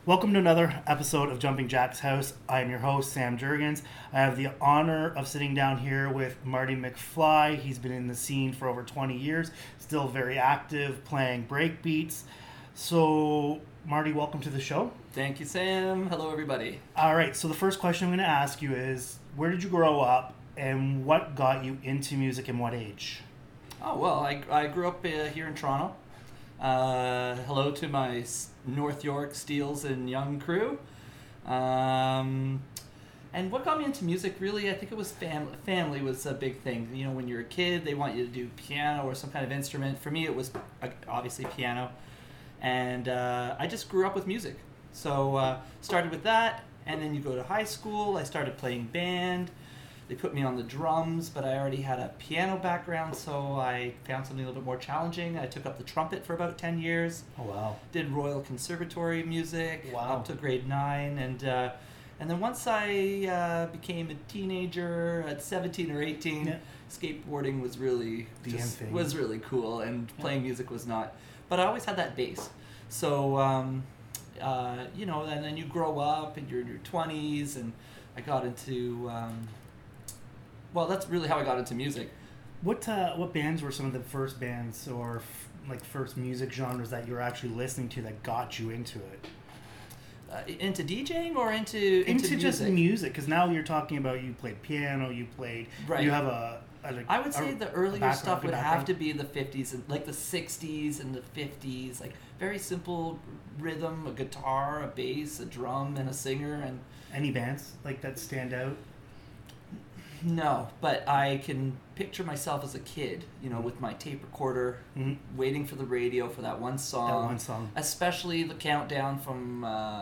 Welcome to another episode of Jumping Jack's House. I am your host, Sam Jurgens. I have the honor of sitting down here with Marty McFly. He's been in the scene for over 20 years, still very active, playing breakbeats. So, Marty, welcome to the show. Thank you, Sam. Hello, everybody. All right, so the first question I'm going to ask you is, where did you grow up and what got you into music and what age? Oh, well, I grew up here in Toronto. Hello to my North York Steels and Young crew. And what got me into music, really, I think it was family was a big thing. You know, when you're a kid, they want you to do piano or some kind of instrument. For me, it was obviously piano. And I just grew up with music. So started with that, and then you go to high school. I started playing band. They put me on the drums, but I already had a piano background, so I found something a little bit more challenging. I took up the trumpet for about 10 years. Oh, wow. Did Royal Conservatory music Wow. up to grade 9. And then once I became a teenager at 17 or 18, Yeah. skateboarding was really The end thing. was really cool, and playing music was not. But I always had that bass. So, you know, and then you grow up and you're in your 20s, and I got into... well, that's really how I got into music. What bands were some of the first bands or first music genres that you were actually listening to that got you into it? Into DJing or into music? Just music, because now you're talking about you played piano, you played, Right. you have I would say the earlier background, stuff good would background. have to be the 50s, and like the 60s and the 50s, like very simple rhythm, a guitar, a bass, a drum, and a singer. And Any bands like that stand out? no, but I can picture myself as a kid, you know, with my tape recorder, waiting for the radio for that one song. That one song. Especially the countdown from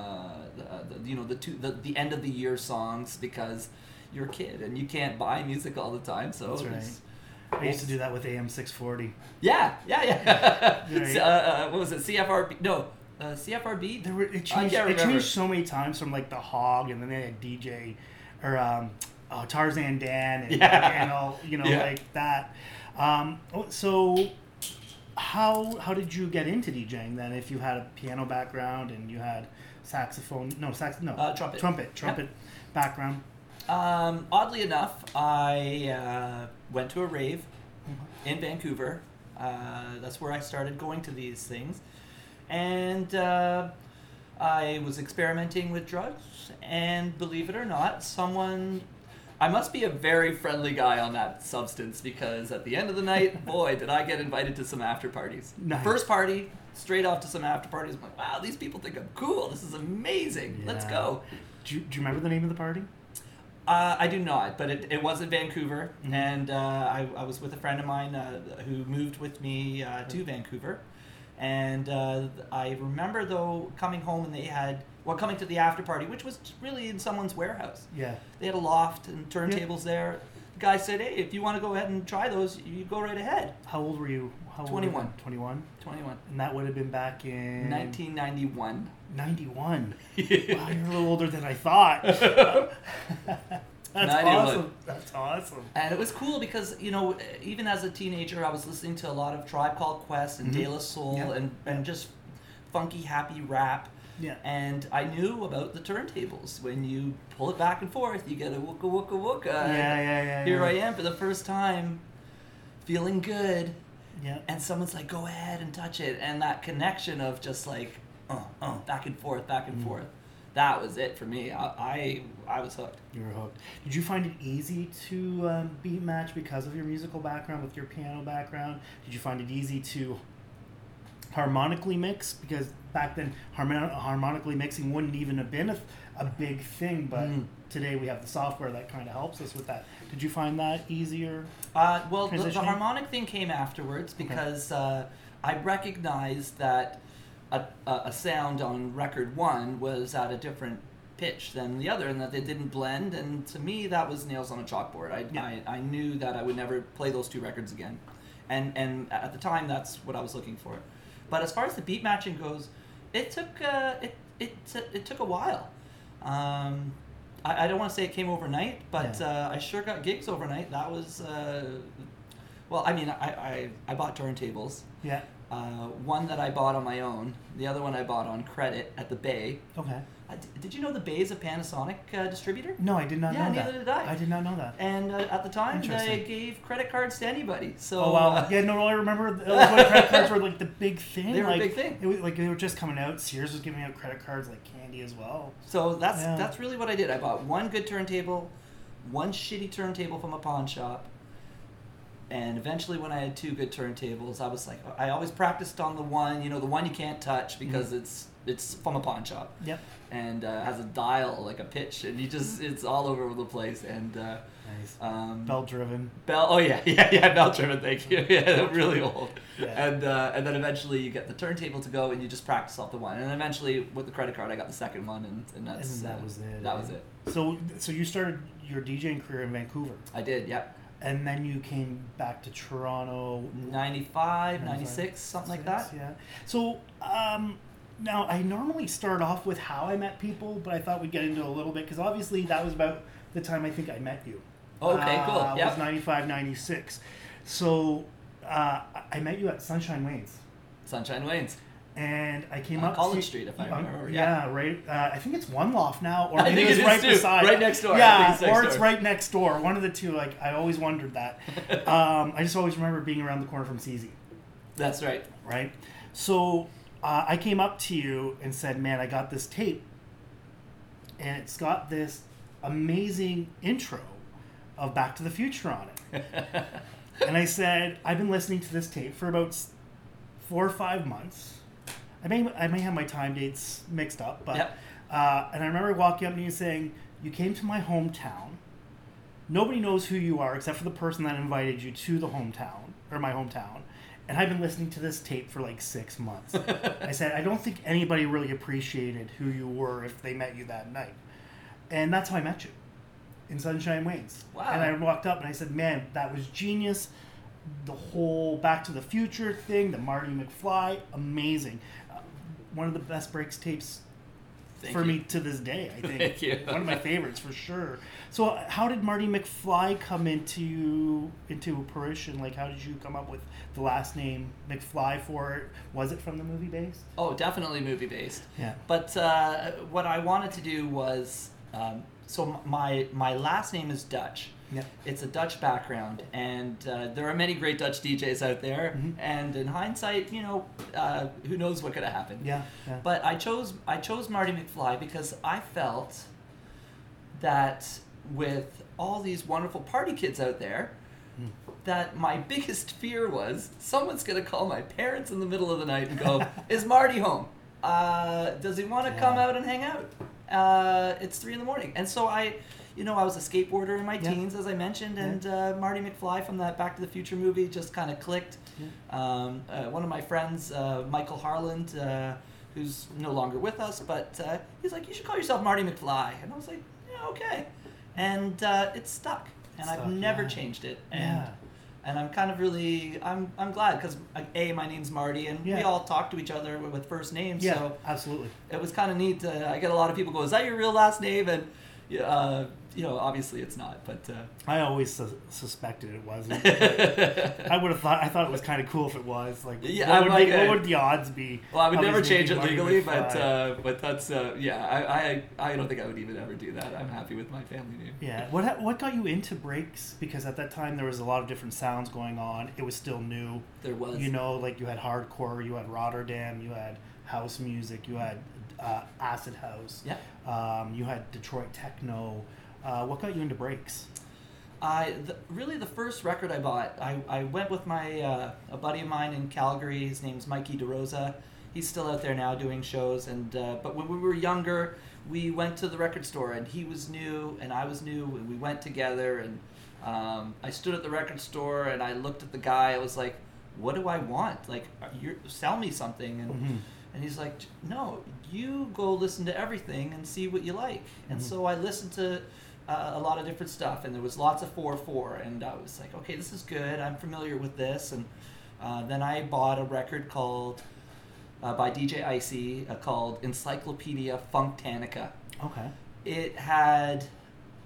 the end of the year songs, because you're a kid and you can't buy music all the time. So That's right. I used to do that with AM 640. Yeah. Right. What was it? CFRB? No, CFRB. It I can't remember. changed so many times from like the Hog, and then they had DJ or Tarzan Dan and all, you know, like that. So how did you get into DJing then? If you had a piano background and you had trumpet background. Oddly enough, I went to a rave in Vancouver. That's where I started going to these things. And I was experimenting with drugs, and believe it or not, I must be a very friendly guy on that substance, because at the end of the night, boy, did I get invited to some after parties. Nice. First party, straight off to some after parties. I'm like, wow, these people think I'm cool. This is amazing. Let's Yeah. go. Do you remember the name of the party? I do not, but it was in Vancouver, Mhm. and I was with a friend of mine who moved with me to Vancouver, and I remember, though, coming home, and coming to the after party, which was really in someone's warehouse. Yeah. They had a loft and turntables there. The guy said, hey, if you want to go ahead and try those, you go right ahead. How old were you? 21. 21? 21. And that would have been back in 1991. 91. Wow, you're a little older than I thought. That's 91. awesome. That's awesome. And it was cool because, you know, even as a teenager, I was listening to a lot of Tribe Called Quest and De La Soul, Yeah. and just funky, happy rap. Yeah. And I knew about the turntables. When you pull it back and forth, you get a wooka wooka wooka. Yeah. Here I am for the first time, feeling good. Yeah. And someone's like, go ahead and touch it. And that connection of just like, back and forth, back and forth. That was it for me. I was hooked. You were hooked. Did you find it easy to beat match because of your musical background with your piano background? Did you find it easy to harmonically mix? Because back then, harmonically mixing wouldn't even have been a big thing, but today we have the software that kind of helps us with that. Did you find that easier? Well, the transitioning? harmonic thing came afterwards, because I recognized that a sound on record one was at a different pitch than the other, and that they didn't blend. And to me, that was nails on a chalkboard. I knew that I would never play those two records again, and at the time, that's what I was looking for. But as far as the beat matching goes, it took it took a while. I don't want to say it came overnight, but I sure got gigs overnight. That was well, I mean, I bought turntables. Yeah. One that I bought on my own. The other one I bought on credit at the Bay. Okay. Did you know the Bay is a Panasonic distributor? No, I did not know that. Yeah, neither did I. I did not know that. And at the time, they Interesting. gave credit cards to anybody. So, Oh wow! Yeah, no, I remember it was when credit cards were like the big thing. They were a like, big thing. It was like they were just coming out. Sears was giving out credit cards like candy as well. So that's Yeah. that's really what I did. I bought one good turntable, one shitty turntable from a pawn shop, and eventually when I had two good turntables, I was like, I always practiced on the one you can't touch because it's from a pawn shop. Yep. And has a dial, like a pitch, and it's all over the place. And Nice. bell driven. oh yeah, bell driven. Thank you. Yeah, really old. Yeah. And then eventually you get the turntable to go, and you just practice off the one. And eventually with the credit card, I got the second one, and that's And that was it. That was it. So you started your DJing career in Vancouver, I did. Yep. and then you came back to Toronto. 95, 96, something like that. Yeah. So now I normally start off with how I met people, but I thought we'd get into a little bit because obviously that was about the time I think I met you. Okay, cool. It Yeah. was 95, 96. So I met you at Sunshine Wayne's. Sunshine Wayne's. And I came On up College to, Street, if I remember. Yeah, right. I think it's One Loft now, or I maybe think it's it is right too. beside, Right next door. I Yeah, think it's next or it's door. right next door. One of the two. Like I always wondered that. I just always remember being around the corner from CZ. That's right. Right. So I came up to you and said, "Man, I got this tape, and it's got this amazing intro of Back to the Future on it." And I said, "I've been listening to this tape for about 4 or 5 months. I may have my time dates mixed up, but Yep. And I remember walking up to you and saying, 'You came to my hometown. Nobody knows who you are except for the person that invited you to the hometown or my hometown. And I've been listening to this tape for like 6 months.' I said, 'I don't think anybody really appreciated who you were if they met you that night.' And that's how I met you, in Sunshine Wayne's. Wow. And I walked up and I said, 'Man, that was genius. The whole Back to the Future thing, the Marty McFly, amazing. One of the best breaks tapes Thank for you. me to this day, I think. Thank you. One of my favorites for sure. So how did Marty McFly come into fruition? Like, how did you come up with the last name McFly for it? Was it from the movie based? Oh, definitely movie based. Yeah. But what I wanted to do was, so my last name is Dutch. Yeah. It's a Dutch background, and there are many great Dutch DJs out there. Mhm. And in hindsight, who knows what could have happened. Yeah. Yeah. But I chose Marty McFly because I felt that with all these wonderful party kids out there, that my biggest fear was someone's going to call my parents in the middle of the night and go, "Is Marty home? Does he want to come out and hang out? It's 3 a.m. And so I was a skateboarder in my Yeah. teens, as I mentioned, and Marty McFly from that Back to the Future movie just kind of clicked. Yeah. One of my friends, Michael Harland, who's no longer with us, but he's like, "You should call yourself Marty McFly." And I was like, "Yeah, okay." And it stuck, and I've Stuck, never yeah. changed it. Yeah. And I'm kind of really, I'm glad because my name's Marty, and Yeah. we all talk to each other with first names. Yeah, So absolutely. it was kind of neat. I get a lot of people go, "Is that your real last name?" And obviously it's not, but I always suspected it wasn't. I thought it was kind of cool if it was. Like, Yeah, what, I'm would like, what would the odds be? well, I would of never his name change it being Marty legally, McFly? but that's I don't think I would even ever do that. I'm happy with my family name. Yeah. What got you into breaks? Because at that time there was a lot of different sounds going on. It was still new. There was. Like you had hardcore, you had Rotterdam, you had house music, you had acid house. Yeah. You had Detroit techno. What got you into breaks? Really the first record I bought, I went with my a buddy of mine in Calgary. His name's Mikey DeRosa. He's still out there now doing shows. And but when we were younger, we went to the record store, and he was new and I was new, and we went together. And I stood at the record store and I looked at the guy. I was like, "What do I want? Like, sell me something." And Mm-hmm. and he's like, "No, you go listen to everything and see what you like." And Mhm. so I listened to a lot of different stuff, and there was lots of 4/4, and I was like, "Okay, this is good. I'm familiar with this." And then I bought a record called by DJ Icy called Encyclopedia Funktanica. Okay. It had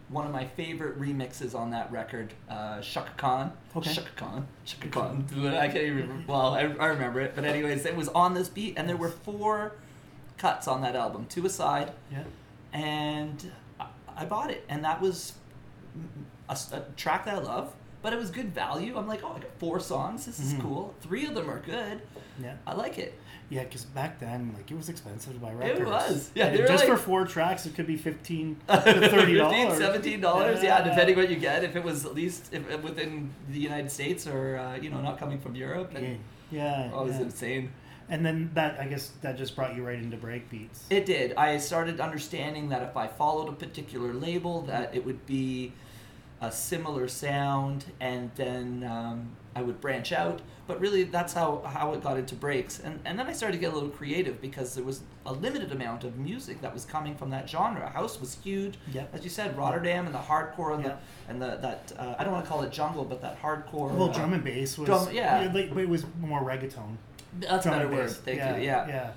one of my favorite remixes on that record, Shaka Khan. Okay. Shaka Khan. I can't even remember. Well, I remember it. But anyways, it was on this beat, and there were 4 cuts on that album, 2 aside. Yeah. And I bought it, and that was a track that I love. But it was good value. I'm like, oh, I got 4 songs. This is cool. 3 of them are good. Yeah. I like it. Yeah, because back then, like, it was expensive to buy records. It was. Yeah, And they were just like, for 4 tracks, it could be $15 to $30. $15, $17, yeah, depending what you get. If it was at least within the United States or not coming from Europe, and Yeah. it was insane. And then that, I guess, that just brought you right into breakbeats. It did. I started understanding that if I followed a particular label, that it would be a similar sound, and then I would branch out. But really, that's how it got into breaks. And then I started to get a little creative because there was a limited amount of music that was coming from that genre. House was huge, as you said, Rotterdam and the hardcore and that I don't want to call it jungle, but that hardcore. Well, drum and bass was it was more reggaeton. That's a better word. Thank you. Yeah.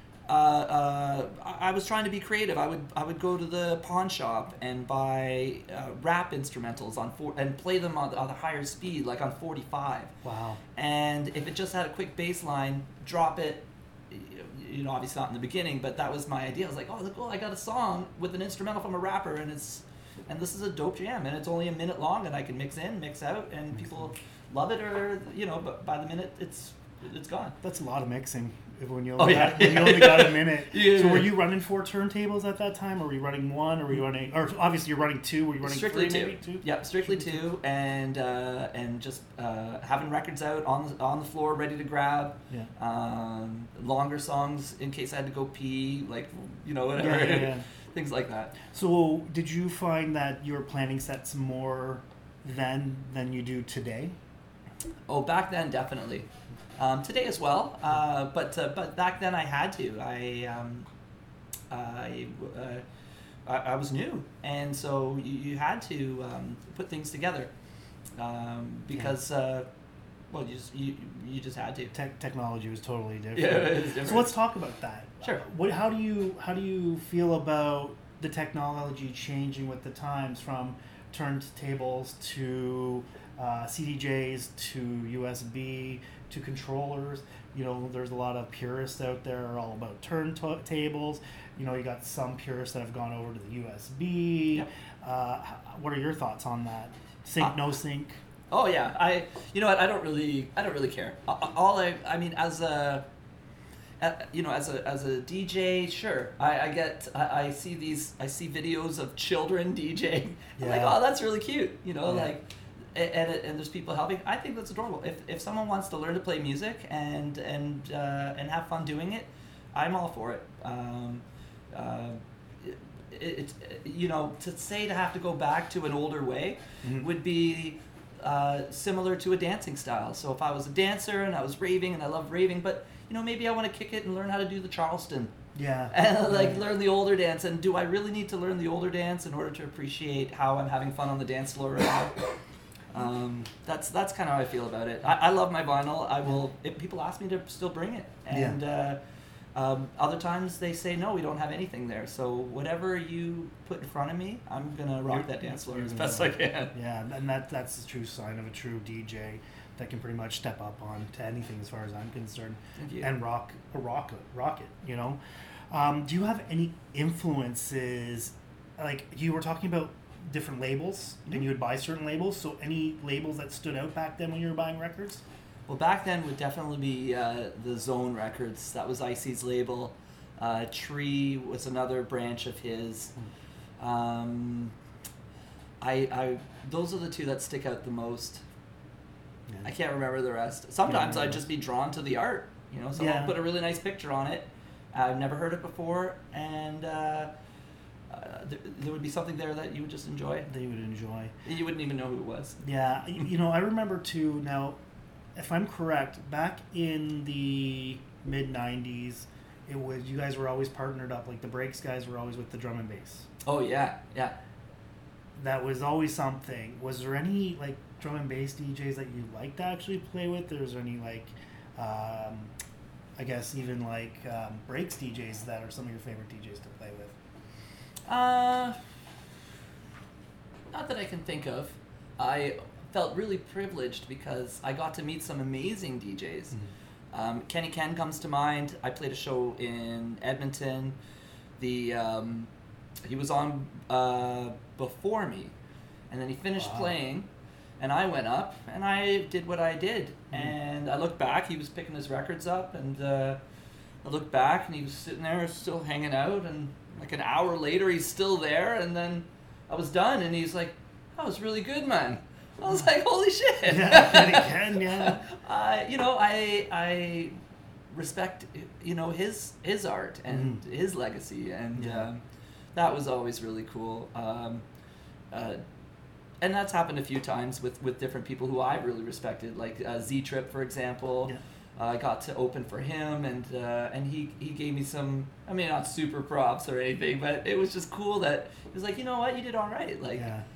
I was trying to be creative. I would go to the pawn shop and buy rap instrumentals and play them on a higher speed, like on 45. Wow. And if it just had a quick bass line, drop it. Obviously not in the beginning, but that was my idea. I was like, oh, look, I got a song with an instrumental from a rapper, and this is a dope jam, and it's only a minute long, and I can mix in, mix out, and people love it, or but by the minute it's gone. That's a lot of mixing. When you only got a minute. Yeah. So were you running 4 turntables at that time, or were you running 1, or were you running? Or obviously you're running 2. Were you running strictly 3? 2? Maybe 2. Yeah, strictly 2, and just having records out on the floor, ready to grab. Yeah. Longer songs in case I had to go pee, like whatever. Yeah. Things like that. So did you find that you were planning sets more then than you do today? Oh, back then definitely. Today as well, but back then I had to. I was new, and so you had to put things together because you just had to. Technology was totally different. Yeah, it was different. So let's talk about that. Sure. How do you feel about the technology changing with the times, from turntables to CDJs to USB to controllers? There's a lot of purists out there are all about turntables. You got some purists that have gone over to the USB. Yep. What are your thoughts on that? Sync, no sync? Oh yeah, I don't really care. As a DJ, sure. I see videos of children DJing. I'm like, oh, that's really cute. And there's people helping. I think that's adorable. If someone wants to learn to play music and have fun doing it, I'm all for it. To say to have to go back to an older way would be similar to a dancing style. So if I was a dancer and I was raving and I love raving, but maybe I want to kick it and learn how to do the Charleston. Yeah. And learn the older dance. And do I really need to learn the older dance in order to appreciate how I'm having fun on the dance floor right now? That's kind of how I feel about it. I love my vinyl. I will, if people ask me to still bring it. And other times they say, no, we don't have anything there. So whatever you put in front of me, I'm going to rock that dance floor as best I can. Yeah, and that's the true sign of a true DJ that can pretty much step up on to anything as far as I'm concerned. Thank you. And rock it, Do you have any influences, like you were talking about different labels, and you would buy certain labels, so any labels that stood out back then when you were buying records? Well, back then would definitely be the Zone Records. That was Icy's label. Tree was another branch of his. Those are the two that stick out the most. Yeah. I can't remember the rest. Sometimes I'd just be drawn to the art. Someone put a really nice picture on it. I've never heard it before, and there would be something there that you would just enjoy. They would enjoy. You wouldn't even know who it was. Yeah, I remember too. Now, if I'm correct, back in the mid '90s, it was you guys were always partnered up. Like the Breaks guys were always with the drum and bass. Oh yeah. That was always something. Was there any like drum and bass DJs that you liked to actually play with? Or was there any like, I guess even like Breaks DJs that are some of your favorite DJs to play with? Not that I can think of. I felt really privileged because I got to meet some amazing DJs. Kenny Ken comes to mind. I played a show in Edmonton. He was on before me, and then he finished playing, and I went up and I did what I did. And I looked back. He was picking his records up, and I looked back, and he was sitting there still hanging out. And like an hour later, he's still there. And then I was done, and he's like, "That was really good, man." I was like, "Holy shit!" Yeah, Kenny Ken, yeah. I respect his art and his legacy, and that was always really cool. And that's happened a few times with different people who I really respected, like Z Trip, for example. Yeah. I got to open for him, and he gave me some, I mean, not super props or anything, but it was just cool that he was like, "You know what, you did all right." Like,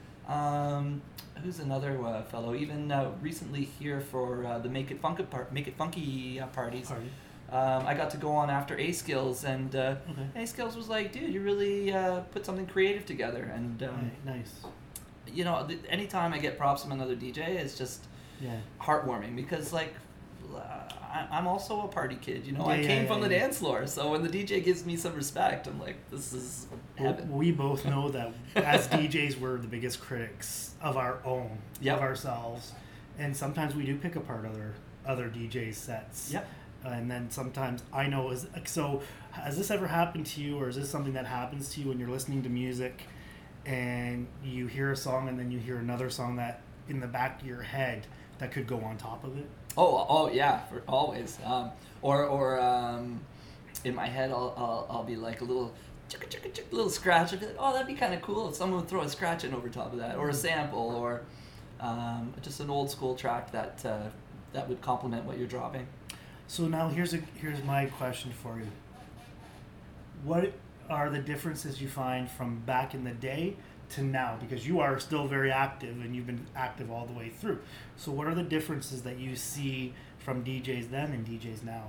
who's another fellow? Even recently here for the Make It Funky parties. I got to go on after A Skills, and A Skills was like, "Dude, you really put something creative together." And nice. Anytime I get props from another DJ, it's just heartwarming, because like I'm also a party kid. I came from the dance floor, so when the DJ gives me some respect, I'm like, this is heaven. We both know that as DJs, we're the biggest critics of our own, of ourselves, and sometimes we do pick apart other DJ sets. Yep. And then sometimes I know so. Has this ever happened to you, or is this something that happens to you when you're listening to music, and you hear a song and then you hear another song that in the back of your head that could go on top of it? Oh yeah, for always. Or in my head, I'll be like a little little scratch. I'll be like, "Oh, that'd be kind of cool if someone would throw a scratch in over top of that, or a sample, or just an old school track that would complement what you're dropping." So now here's my question for you. What are the differences you find from back in the day to now? Because you are still very active, and you've been active all the way through. So what are the differences that you see from DJs then and DJs now?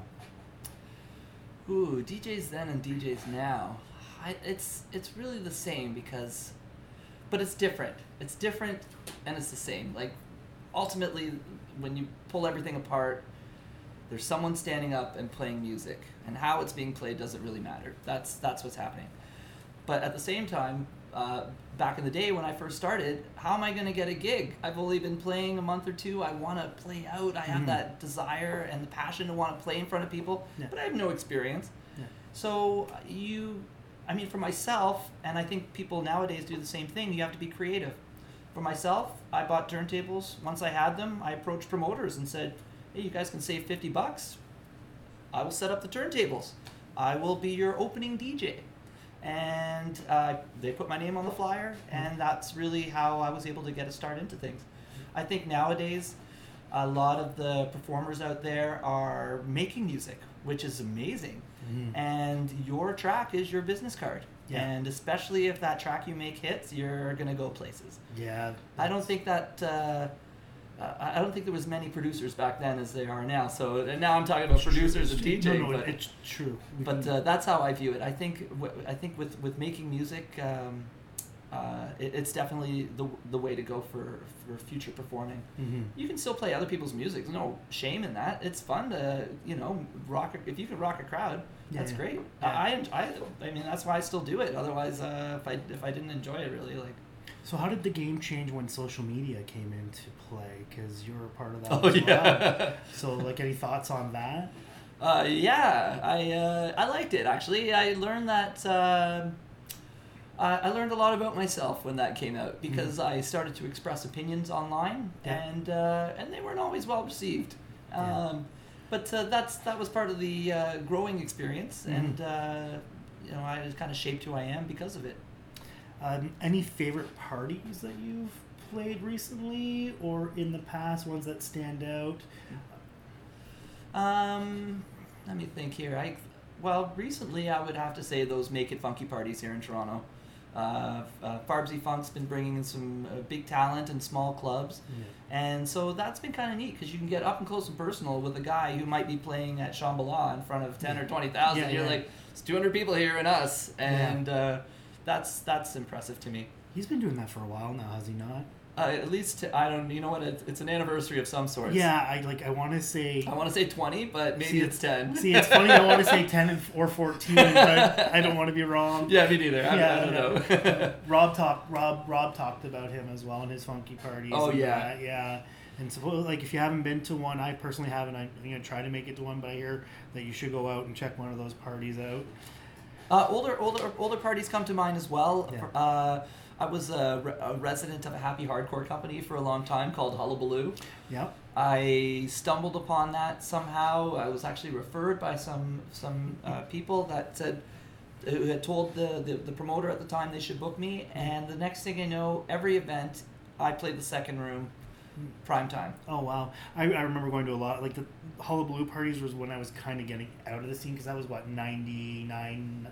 Ooh, DJs then and DJs now. It's really the same, but it's different. It's different and it's the same. Like, ultimately, when you pull everything apart, there's someone standing up and playing music, and how it's being played doesn't really matter. That's what's happening. But at the same time, back in the day when I first started, how am I going to get a gig? I've only been playing a month or two. I want to play out. I have that desire and the passion to want to play in front of people, but I have no experience. Yeah. So for myself, and I think people nowadays do the same thing, you have to be creative. For myself, I bought turntables. Once I had them, I approached promoters and said, "Hey, you guys can save $50. I will set up the turntables. I will be your opening DJ." And they put my name on the flyer, and that's really how I was able to get a start into things. I think nowadays, a lot of the performers out there are making music, which is amazing. And your track is your business card. Yeah. And especially if that track you make hits, you're going to go places. Yeah. I don't think there was many producers back then as there are now. So now I'm talking about producers and DJing. No, it's true. But that's how I view it. I think with making music, it's definitely the way to go for future performing. You can still play other people's music. There's no shame in that. It's fun to rock. If you can rock a crowd, that's great. Yeah. I mean, that's why I still do it. Otherwise, if I didn't enjoy it really, like. So how did the game change when social media came into play? Because you were a part of that as well. So, like, any thoughts on that? I liked it, actually. I learned that... I learned a lot about myself when that came out, because I started to express opinions online, and they weren't always well received. But that was part of the growing experience, and I was kind of shaped who I am because of it. Any favorite parties that you've played recently or in the past, ones that stand out? Let me think here. Recently I would have to say those Make It Funky parties here in Toronto. Farbsy Funk's been bringing in some big talent in small clubs, and so that's been kind of neat, because you can get up and close and personal with a guy who might be playing at Shambhala in front of 10 or 20,000. You're like, it's 200 people here and us, and that's impressive to me. He's been doing that for a while now, has he not? At least I don't. You know what? It's an anniversary of some sort. Yeah, I want to say. I want to say 20, but maybe it's 10. See, it's funny. I want to say 10 or 14, but I don't want to be wrong. Yeah, me neither. I don't know. Rob talked about him as well in his funky parties. Oh yeah, yeah. And so, like, if you haven't been to one, I personally haven't. I'm gonna try to make it to one, but I hear that you should go out and check one of those parties out. Older parties come to mind as well. Yeah. I was a resident of a happy hardcore company for a long time called Hullabaloo. Yep. I stumbled upon that somehow. I was actually referred by some people that said, who had told the promoter at the time they should book me, and the next thing I know, every event, I played the second room, prime time. Oh wow! I remember going to a lot, like the Hullabaloo parties was when I was kind of getting out of the scene, because that was what 99,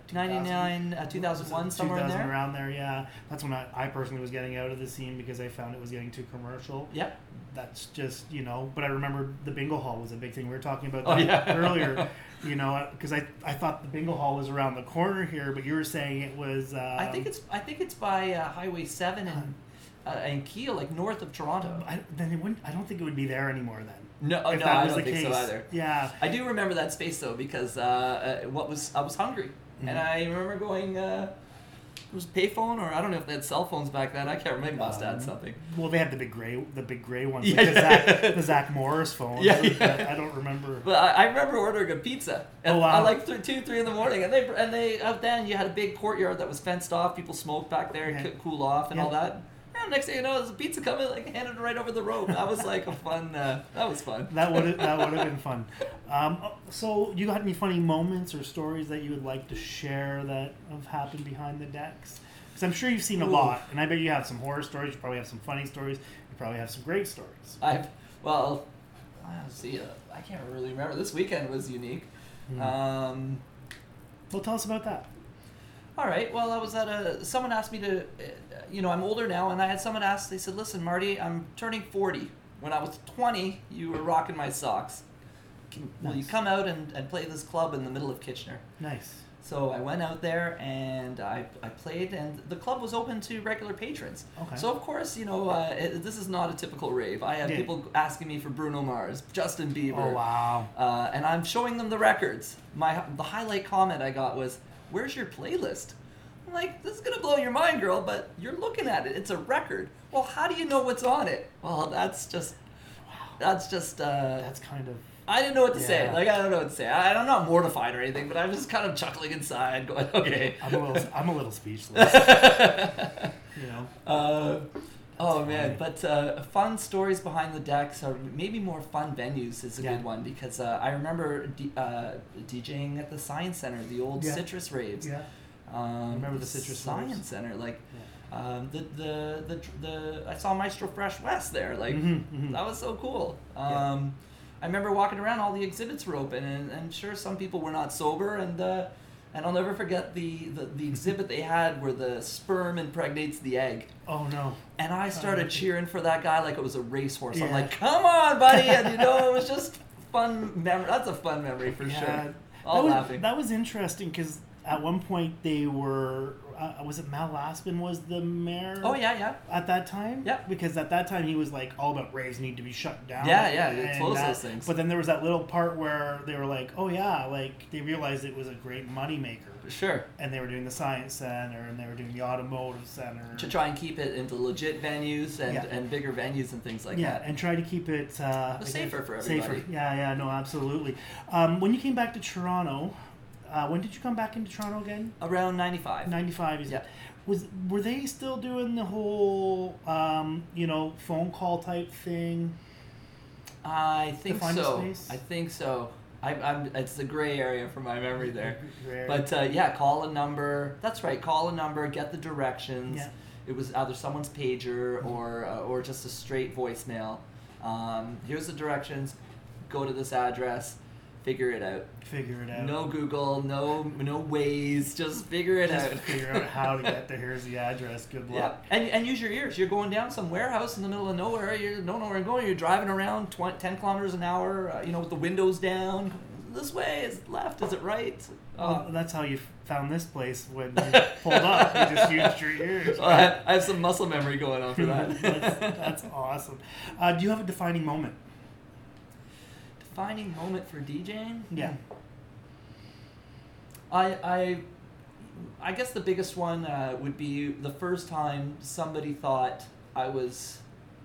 2001, somewhere in 2000, there. around there. Yeah, that's when I personally was getting out of the scene because I found it was getting too commercial. Yep. That's just, but I remember the bingo hall was a big thing. We were talking about Oh, that yeah. earlier, because I thought the bingo hall was around the corner here, but you were saying it was. I think it's by Highway 7 and Kiel, like north of Toronto. I don't think it would be there anymore then. No, If no, that I was don't the think so case. either. Yeah. I do remember that space though, because I was hungry, and I remember going. It was payphone, or I don't know if they had cell phones back then. I can't remember. They must have had something. Well, they had the big gray ones, Yeah. like the Zach Morris phone. Yeah. I don't remember. But I remember ordering a pizza. Oh, wow. At like 2-3 in the morning, and they out then you had a big courtyard that was fenced off. People smoked back there, Yeah. cool off, and Yeah. all that. And next thing you know, there's a pizza coming, like handed right over the road. That was like a fun. That was fun. That would have been fun. So, you got any funny moments or stories that you would like to share that have happened behind the decks? Because I'm sure you've seen a lot, and I bet you have some horror stories. You probably have some funny stories. You probably have some great stories. Let's see. I can't really remember. This weekend was unique. Well, tell us about that. All right. Well, I was at someone asked me to, I'm older now, and I had someone ask. They said, "Listen, Marty, I'm turning 40. When I was 20, you were rocking my socks. Will you come out and play this club in the middle of Kitchener?" Nice. So I went out there and I played, and the club was open to regular patrons. Okay. So of course, this is not a typical rave. I had people asking me for Bruno Mars, Justin Bieber. Oh wow. And I'm showing them the records. The highlight comment I got was, "Where's your playlist?" I'm like, "This is gonna blow your mind, girl, but you're looking at it. It's a record. Well, how do you know what's on it?" Well, that's kind of. I didn't know what to say. Yeah. Like, I don't know what to say. I'm not mortified or anything, but I'm just kind of chuckling inside, going, "Okay." I'm a little speechless. Oh man, but fun stories behind the decks, or maybe more fun venues is a good one, because I remember DJing at the Science Center, the old Citrus raves. Yeah. I remember the Citrus Science raves. Center, like. I saw Maestro Fresh West there, like that was so cool. I remember walking around, all the exhibits were open, and sure, some people were not sober, and I'll never forget the exhibit they had where the sperm impregnates the egg. Oh no! And I started cheering for that guy like it was a racehorse. Yeah. I'm like, "Come on, buddy!" And it was just fun memory. That's a fun memory for sure. Laughing. That was interesting, because at one point they were. Was it Mal Aspin was the mayor? Oh yeah. At that time, Yeah. Because at that time he was like all about raves need to be shut down. Yeah. Close those things. But then there was that little part where they were like, oh yeah, like they realized it was a great moneymaker. Sure. And they were doing the Science Center, and they were doing the Automotive Center. To try and keep it into legit venues and bigger venues and things like that. And try to keep it safer for everybody. Safer. Yeah, no, absolutely. When you came back to Toronto, when did you come back into Toronto again? Around 95. 95 is Yeah. Were they still doing the whole phone call type thing? I think Find a so. Space? I think so. It's the gray area from my memory there. Rare. But call a number. That's right. Call a number. Get the directions. Yeah. It was either someone's pager or just a straight voicemail. Here's the directions. Go to this address. Figure it out. No Google. No Waze. Just figure it out. Figure out how to get there. Here's the address. Good luck. Yeah. And use your ears. You're going down some warehouse in the middle of nowhere. You don't know where you're going. You're driving around 10 kilometers an hour. With the windows down. this way? Is it left? Is it right? Well, that's how you found this place when you pulled up. You just used your ears. Well, I have some muscle memory going on for that. That's awesome. Do you have a defining moment? Defining moment for DJing? Yeah. I guess the biggest one would be the first time somebody thought I was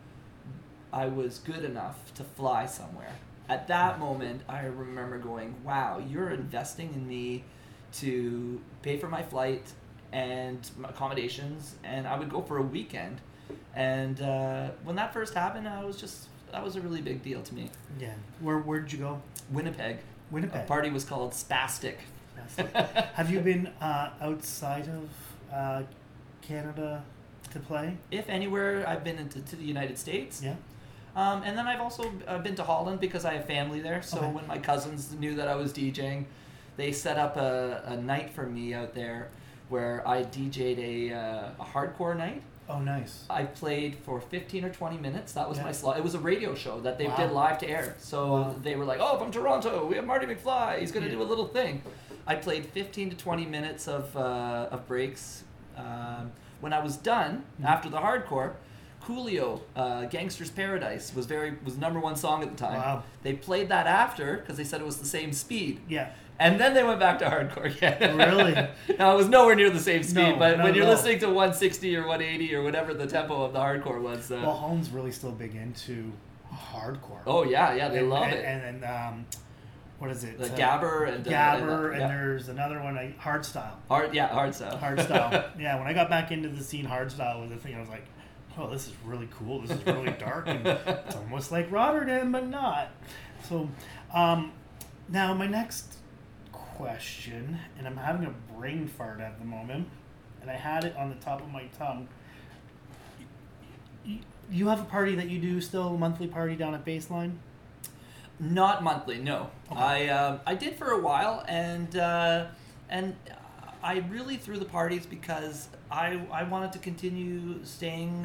good enough to fly somewhere. At that moment, I remember going, wow, you're investing in me to pay for my flight and my accommodations, and I would go for a weekend. And when that first happened, that was a really big deal to me. Yeah. Where'd you go? Winnipeg. Winnipeg. A party was called Spastic. Have you been outside of Canada to play? If anywhere, I've been to the United States. Yeah. And then I've also been to Holland because I have family there. So Okay. when my cousins knew that I was DJing, they set up a night for me out there where I DJ'd a hardcore night. Oh, nice. I played for 15 or 20 minutes. That was Yeah. my slot. It was a radio show that they Wow. did live to air. So Wow. they were like, oh, from Toronto, we have Marty McFly. He's going to Yeah. do a little thing. I played 15 to 20 minutes of breaks. When I was done, after the hardcore, Coolio, Gangster's Paradise was number one song at the time. Wow. They played that after because they said it was the same speed. Yeah. And then they went back to hardcore again. Really? No, it was nowhere near the same speed, No, but not when at you're all. listening to 160 or 180 or whatever the tempo of the hardcore was. Well, Holland's really still big into hardcore. Oh, yeah, they love and, it. And what is it? The Gabber and Gabber, and yeah. there's another one, Hardstyle. Hardstyle. Hardstyle. Yeah, when I got back into the scene, Hardstyle was the thing. I was like, oh, this is really cool. This is really dark, and it's almost like Rotterdam, but not. So, now my next question, and I'm having a brain fart at the moment, and I had it on the top of my tongue. You have a party that you do still, a monthly party down at Baseline? Not monthly, no. Okay. I did for a while, and I really threw the parties because I wanted to continue staying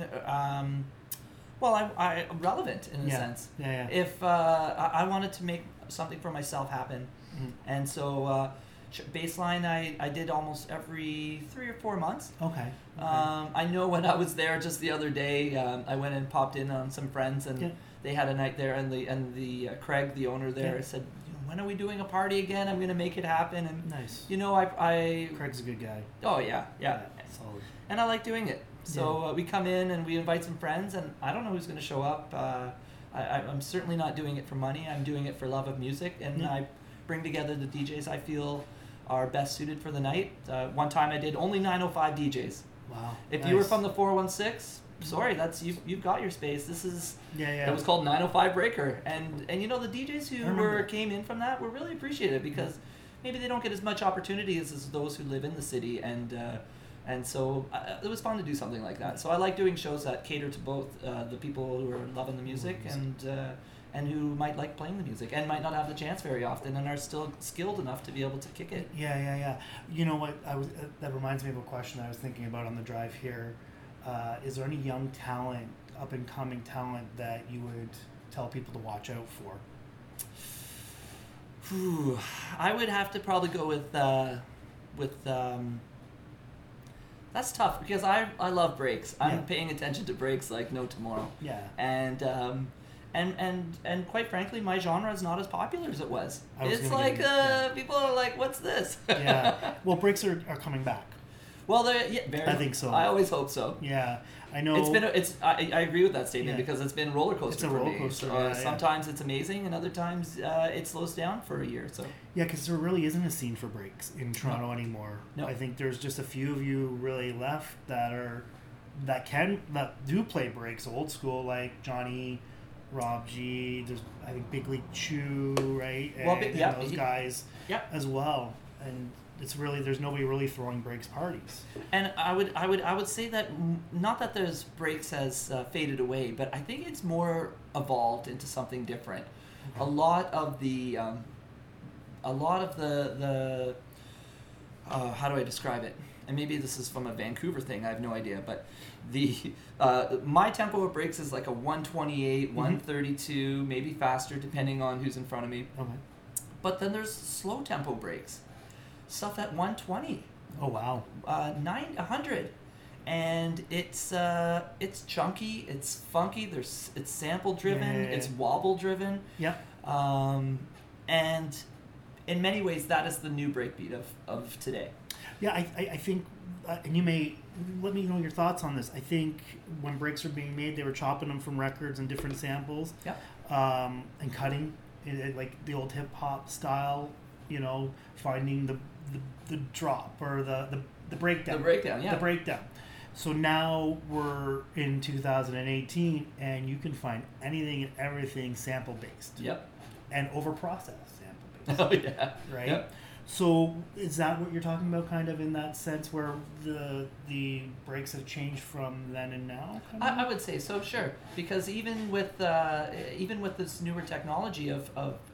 I relevant in a sense. Yeah. If I wanted to make something for myself happen, Mhm. and so Baseline I did almost every 3 or 4 months. Okay. I know when I was there just the other day, I went and popped in on some friends, and Yeah. they had a night there, and the Craig, the owner there, Yeah. said, when are we doing a party again? I'm going to make it happen. And Nice. I Craig's a good guy. oh yeah, Solid. and I like doing it. So we come in and we invite some friends, and I don't know who's going to show up. I'm certainly not doing it for money. I'm doing it for love of music, and Yeah. I bring together the DJs I feel are best suited for the night. One time I did only 905 DJs. Wow. If you were from the 416, sorry, that's you've got your space. This is Yeah. it was called 905 Breaker, and the DJs I who remember. came in from that were really appreciated because maybe they don't get as much opportunities as those who live in the city, and so it was fun to do something like that. So I like doing shows that cater to both the people who are loving the music and who might like playing the music and might not have the chance very often and are still skilled enough to be able to kick it. Yeah. You know what? That reminds me of a question I was thinking about on the drive here. Is there any young talent, up and coming talent that you would tell people to watch out for? Whew, I would have to probably go with that's tough because I love breaks. I'm Yeah. paying attention to breaks like no tomorrow. Yeah. And quite frankly, my genre is not as popular as it was. I was It's gonna like get into- people are like, "What's this?" Yeah. Well, breaks are coming back. Well, I think so. I always hope so. Yeah. I know. I agree with that statement Yeah. because it's been roller coaster It's a for roller me. coaster, So, yeah. sometimes it's amazing, and other times it slows down for a year. So Yeah, because there really isn't a scene for breaks in Toronto anymore. No. I think there's just a few of you really left that do play breaks old school, like Johnny, Rob G. There's I think Big League Chew, right? And those guys as well. And it's really there's nobody really throwing breaks parties. And I would say that not that those breaks has faded away, but I think it's more evolved into something different. Okay. A lot of the how do I describe it? And maybe this is from a Vancouver thing. I have no idea, but my tempo of breaks is like a 128, 132, maybe faster depending on who's in front of me. Okay. But then there's slow tempo breaks, stuff at 120, Oh wow. 100, and it's chunky, it's funky. It's sample driven, Yeah. it's wobble driven, Yeah. and in many ways that is the new breakbeat of today. Yeah, I think, and you may let me know your thoughts on this. I think when breaks were being made, they were chopping them from records and different samples, Yeah. and cutting it, like the old hip hop style. Finding the drop or the breakdown. The breakdown, yeah. The breakdown. So now we're in 2018, and you can find anything and everything sample based. Yep. And over processed sample based. Oh yeah. Right. Yep. So is that what you're talking about, kind of in that sense, where the breaks have changed from then and now? I would say so, sure, because even with this newer technology of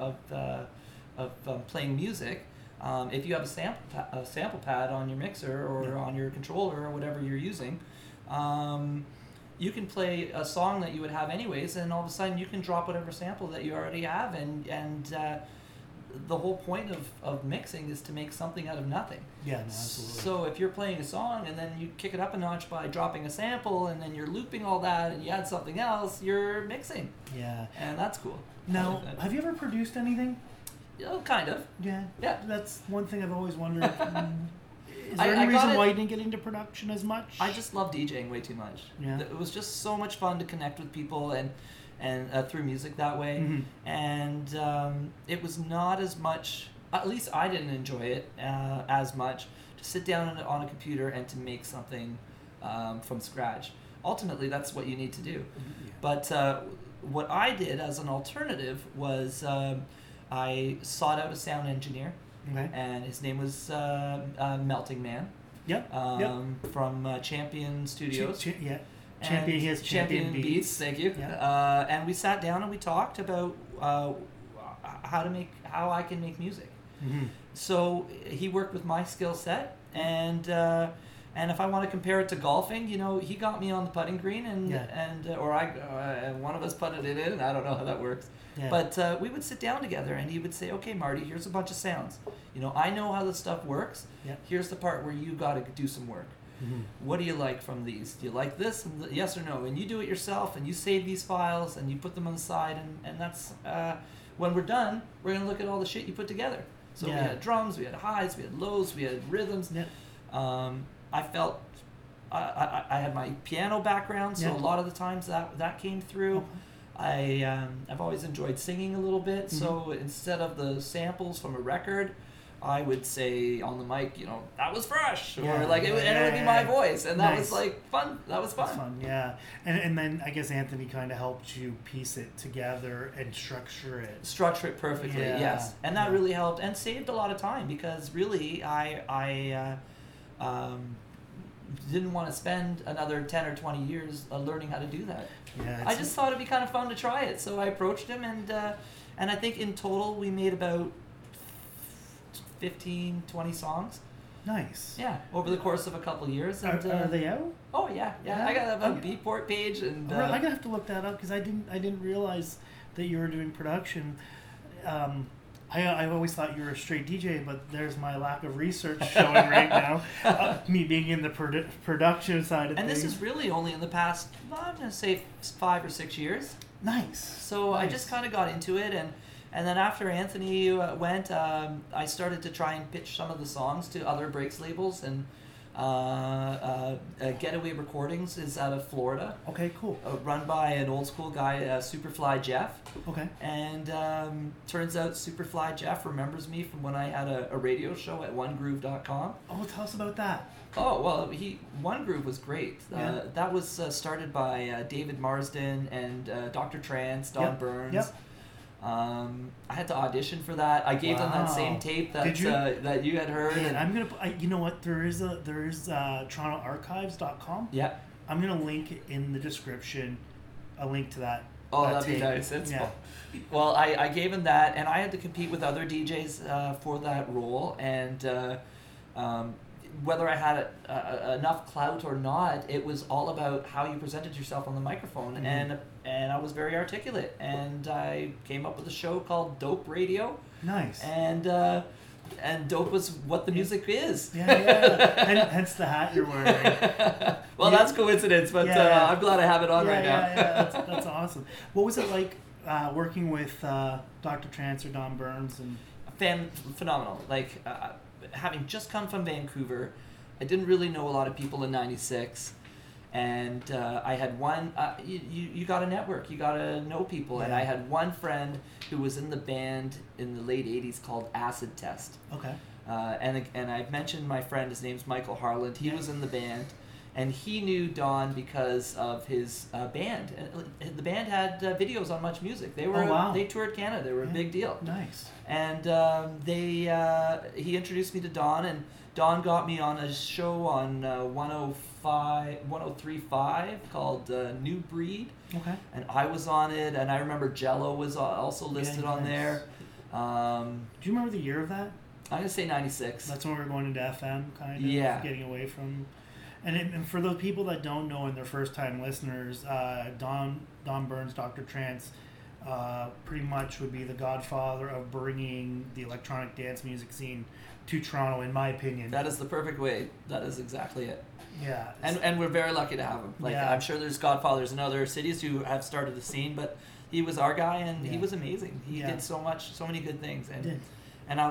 playing music, if you have a sample pad on your mixer or on your controller or whatever you're using, you can play a song that you would have anyways, and all of a sudden you can drop whatever sample that you already have, and the whole point of mixing is to make something out of nothing. Yeah, no, absolutely. So if you're playing a song and then you kick it up a notch by dropping a sample and then you're looping all that and you add something else, you're mixing. Yeah. And that's cool. Now, have you ever produced anything? Kind of. Yeah. Yeah. That's one thing I've always wondered. Is I there any got reason it- why you didn't get into production as much? I just love DJing way too much. Yeah. It was just so much fun to connect with people and through music that way. Mhm. And it was not as much, at least I didn't enjoy it as much, to sit down on a computer and to make something from scratch. Ultimately, that's what you need to do. Yeah. But what I did as an alternative was I sought out a sound engineer, Okay. and his name was Melting Man. Yep. From Champion Studios. Yeah. And Champion. He has Champion Beats. Thank you. Yeah. And we sat down and we talked about how I can make music. Mm-hmm. So he worked with my skill set, and if I want to compare it to golfing, he got me on the putting green, or one of us putted it in. I don't know how that works. Yeah. But we would sit down together, and he would say, "Okay, Marty, here's a bunch of sounds. I know how this stuff works. Yeah. Here's the part where you got to do some work. Mm-hmm. What do you like from these? Do you like this? And yes or no? And you do it yourself, and you save these files, and you put them on the side, and that's when we're done, we're gonna look at all the shit you put together. So we Yeah. had drums, we had highs, we had lows, we had rhythms. Yeah. I felt I had my piano background, so Yeah. a lot of the times that came through. I've always enjoyed singing a little bit, so instead of the samples from a record, I would say on the mic, that was fresh, or Yeah, it would be my voice, and that Nice. was like fun. That was fun. That's fun, yeah. And then I guess Anthony kind of helped you piece it together and structure it. Structure it perfectly, Yeah, yes, and that yeah. really helped and saved a lot of time, because really I didn't want to spend another 10 or 20 years learning how to do that. Yeah. I just thought it'd be kind of fun to try it, so I approached him, and I think in total we made about 15, 20 songs. Nice. Yeah, over the course of a couple of years. And, Are they out? Oh yeah. Yeah? I got a Okay. Beatport page, and I'm gonna have to look that up because I didn't realize that you were doing production. I always thought you were a straight DJ, but there's my lack of research showing right now. Me being in the production side of and things. this is really only in the past, I'm gonna say 5 or 6 years. nice. So I just kind of got into it, and then after Anthony went, I started to try and pitch some of the songs to other breaks labels, and Getaway Recordings is out of Florida, Okay, cool. run by an old school guy, Superfly Jeff. Okay. And turns out Superfly Jeff remembers me from when I had a radio show at OneGroove.com. Oh, tell us about that. Oh, well, One Groove was great. Yeah. That was started by David Marsden and Dr. Trance, Don Yep, Burns. yep. I had to audition for that. I gave them that Wow. same tape that Did you? that you had heard. Man, and- I'm gonna. You know what? There is TorontoArchives.com. yeah. I'm gonna link in the description a link to that. Oh, that that'd be tape. nice. It's Yeah. fun. Well, I gave him that, and I had to compete with other DJs for that role, and whether I had enough clout or not, it was all about how you presented yourself on the microphone, Mm-hmm. and I was very articulate, and I came up with a show called Dope Radio, Nice. and dope was what the music is. Yeah, yeah. Hence the hat you're wearing. Well, Yeah. that's coincidence, but Yeah. I'm glad I have it on right now. Yeah. That's awesome. What was it like working with Dr. Trance or Don Burns? And Phenomenal. Like, having just come from Vancouver, I didn't really know a lot of people in '96, and I had one. You got to network. You got to know people, and Yeah. I had one friend who was in the band in the late '80s called Acid Test. okay. And I've mentioned my friend. His name's Michael Harland. He Yeah. was in the band, and he knew Don because of his band. And the band had videos on Much Music. They were Oh, wow. they toured Canada. They were a Yeah. big deal. Nice. And he introduced me to Don, and Don got me on a show on 103.5 called New Breed, Okay. and I was on it, and I remember Jello was also listed on nice. there. Do you remember the year of that? I'm going to say 96. That's when we were going into FM, kind of. Yeah. Getting away from. And for those people that don't know and they're first time listeners, Don Burns, Dr. Trance, pretty much would be the godfather of bringing the electronic dance music scene to Toronto, in my opinion. That is the perfect way. That is exactly it. Yeah. And we're very lucky to have him. Like, Yeah. I'm sure there's godfathers in other cities who have started the scene, but he was our guy, and he Yeah. was amazing. He Yeah. did so many good things, He did. and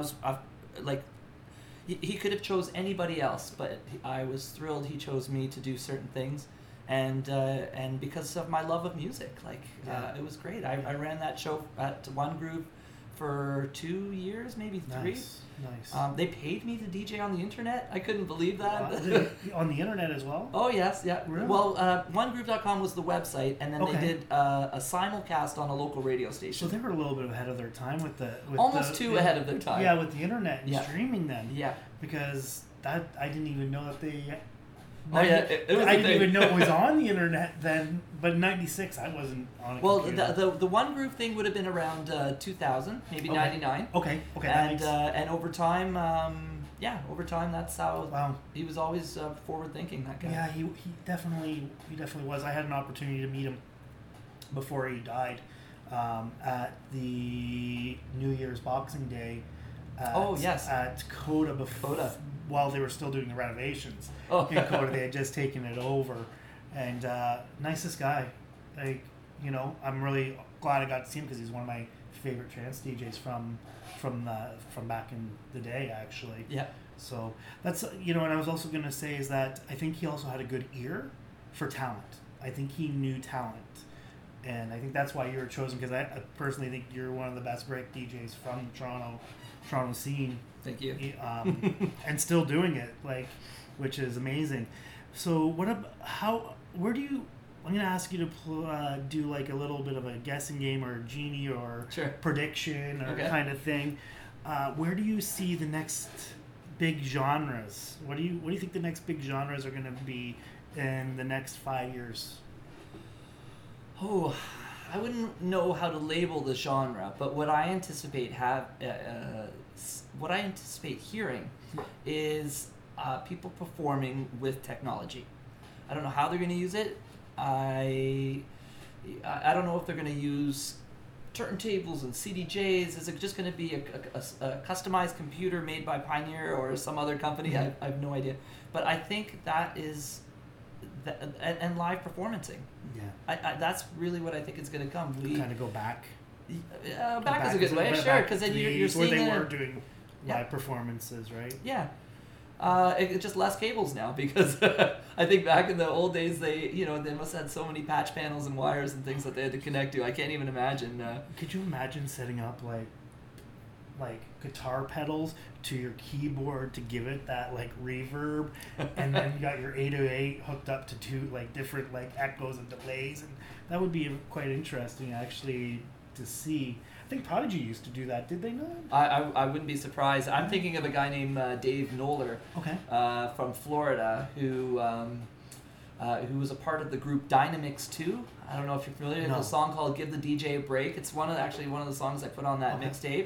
he could have chose anybody else, but I was thrilled he chose me to do certain things, and because of my love of music, Yeah. it was great. I ran that show at One Group for 2 years, maybe 3. Nice. They paid me to DJ on the internet. I couldn't believe that. On the internet as well? Oh yes, yeah. Really? Well, OneGroup.com was the website, and then Okay. they did a simulcast on a local radio So station. they were a little bit ahead of their time with the Almost too ahead of their time. Yeah, with the internet and Yeah. streaming then. Yeah. Because that I didn't even know that they. Oh yeah, it was I a didn't thing. even know it was on the internet then. But in '96, I wasn't on it. Well, the One Group thing would have been around 2000, maybe Okay. 99. Okay. That makes, And over time, that's how wow. he was always forward thinking. That guy. Yeah, he definitely was. I had an opportunity to meet him before he died at the New Year's Boxing Day. Oh, yes. At Coda before. Coda. While they were still doing the renovations. Oh. In Coda, they had just taken it over, and nicest guy. Like, I'm really glad I got to see him because he's one of my favorite trance DJs from back in the day, actually. Yeah. So that's and I was also gonna say is that I think he also had a good ear for talent. I think he knew talent, and I think that's why you were chosen because I personally think you're one of the best break DJs from the Toronto scene. Thank you. And still doing it, which is amazing. So where do you? I'm gonna ask you to do like a little bit of a guessing game or a genie or Sure. prediction or Okay. kind of thing. Where do you see the next big genres? What do you think the next big genres are gonna be in the next 5 years? Oh, I wouldn't know how to label the genre, but what I anticipate hearing is people performing with technology. I don't know how they're going to use it. I don't know if they're going to use turntables and CDJs. Is it just going to be a customized computer made by Pioneer or some other company? Mm-hmm. I have no idea. But I think that is... and live performancing. Yeah. That's really what I think is going to come. We Kind of go back. back is a good way, sure, because then you're where seeing they were doing Yeah. live performances, right? Yeah. It's just less cables now because I think back in the old days they must have had so many patch panels and wires and things that they had to connect to. I can't even imagine. Could you imagine setting up like guitar pedals to your keyboard to give it that like reverb, and then you got your 808 hooked up to two like different like echoes and delays, and that would be quite interesting actually to see. I think Prodigy used to do that, did they not? I wouldn't be surprised. I'm thinking of a guy named Dave Knoller Okay. from Florida who was a part of the group Dynamix 2. I don't know if you're familiar with No. a song called "Give the DJ a Break." It's one of the songs I put on that Okay. mixtape.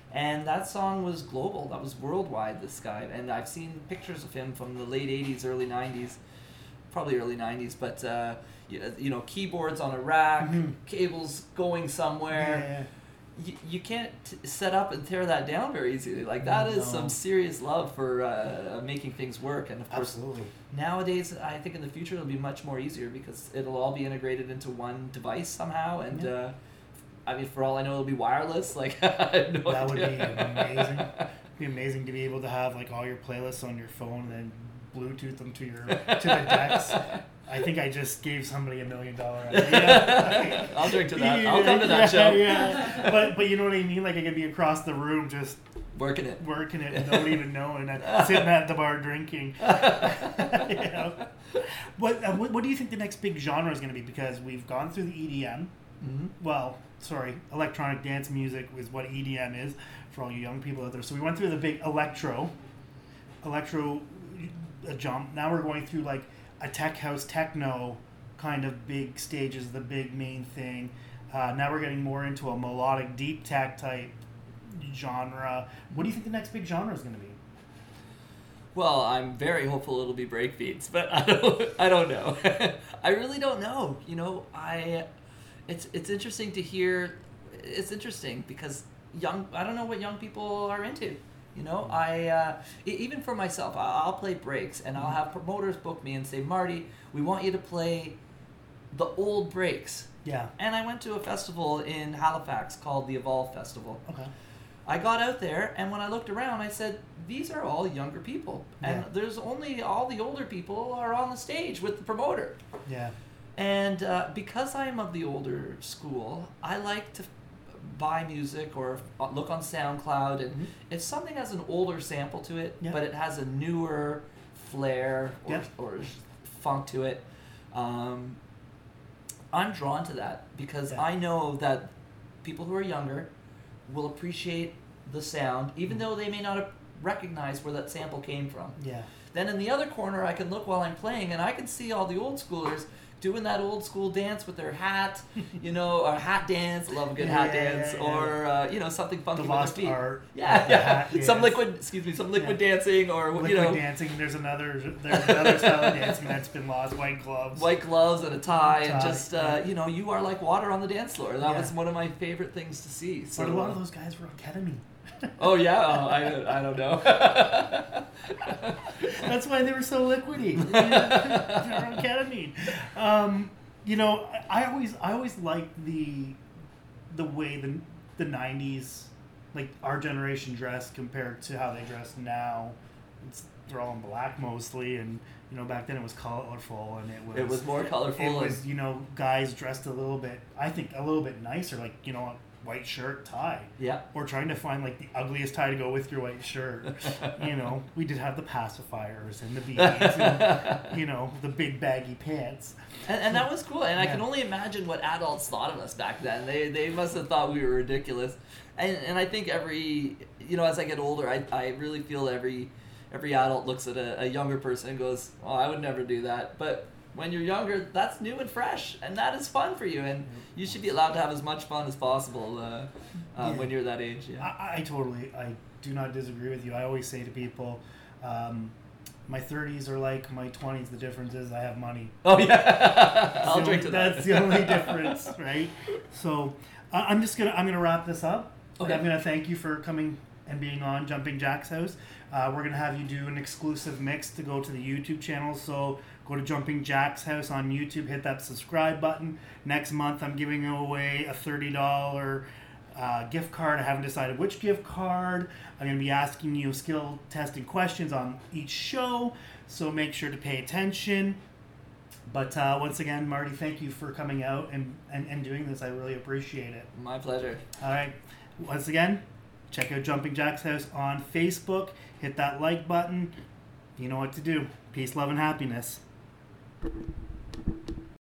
And that song was global. That was worldwide, this guy. And I've seen pictures of him from the late 80s, early 90s, probably early 90s, but, you know, keyboards on a rack, cables going somewhere. You can't set up and tear that down very easily. Like, that is some serious love for making things work. And, of course, nowadays, I think in the future it'll be much more easier because it'll all be integrated into one device somehow. And, I mean, for all I know, it'll be wireless. Like, I have no that idea. would be amazing. It'd be amazing to be able to have, like, all your playlists on your phone and then Bluetooth them to the decks. I think I just gave somebody $1 million idea. I'll drink to that. I'll come to that show. Yeah. But you know what I mean? Like, I could be across the room just working it and don't even know, and sitting at the bar drinking. You know? What do you think the next big genre is going to be? Because we've gone through the EDM. Well, sorry, electronic dance music is what EDM is for all you young people out there. So we went through the big electro jump. Now we're going through like a tech house techno kind of big stages, the big main thing. Now we're getting more into a melodic deep tech type genre. What do you think the next big genre is going to be? Well, I'm very hopeful it'll be breakbeats, but I don't know. I really don't know. You know, it's interesting to hear. It's interesting because I don't know what young people are into. You know, even for myself, I'll play breaks and I'll have promoters book me and say, Marty, we want you to play the old breaks. Yeah. And I went to a festival in Halifax called the Evolve Festival. Okay. I got out there, and when I looked around, I said, these are all younger people. And there's only all the older people are on the stage with the promoter. Yeah. And because I am of the older school, I like to buy music or look on SoundCloud, and if something has an older sample to it, but it has a newer flair or funk to it, I'm drawn to that because I know that people who are younger will appreciate the sound, even though they may not have recognized where that sample came from. Yeah. Then in the other corner, I can look while I'm playing, and I can see all the old schoolers doing that old school dance with their hat, you know, or hat dance. I love a good hat dance, or you know, something funky with their feet. Art. Some liquid dancing, or liquid you know, dancing. There's another style of dancing that's been lost. White gloves and a tie, and just you know, you are like water on the dance floor. That was one of my favorite things to see. So, but a lot of those guys were on ketamine. Oh yeah, I don't know. That's why they were so liquidy. They're on ketamine. You know, I always liked the way the '90s, like our generation dressed compared to how they dress now. They're all in black mostly, and you know, back then it was colorful, and it was more colorful. It was, you know, guys dressed a little bit nicer, like, you know, white shirt, tie. Yeah. Or trying to find like the ugliest tie to go with your white shirt. You know, we did have the pacifiers and the beads and, you know, the big baggy pants. And that was cool. And I can only imagine what adults thought of us back then. They must have thought we were ridiculous. And I think every, you know, as I get older, I really feel every adult looks at a younger person and goes, oh, I would never do that. But when you're younger, that's new and fresh, and that is fun for you, and you should be allowed to have as much fun as possible when you're that age. Yeah. I do not disagree with you. I always say to people, my 30s are like my 20s. The difference is I have money. Oh yeah, I'll drink to that. That's the only difference, right? So I'm gonna wrap this up. Okay. I'm gonna thank you for coming and being on Jumping Jack's House. We're gonna have you do an exclusive mix to go to the YouTube channel. So go to Jumping Jack's House on YouTube, hit that subscribe button. Next month, I'm giving away a $30 gift card. I haven't decided which gift card. I'm going to be asking you skill testing questions on each show, so make sure to pay attention. But once again, Marty, thank you for coming out and doing this. I really appreciate it. My pleasure. All right. Once again, check out Jumping Jack's House on Facebook. Hit that like button. You know what to do. Peace, love, and happiness.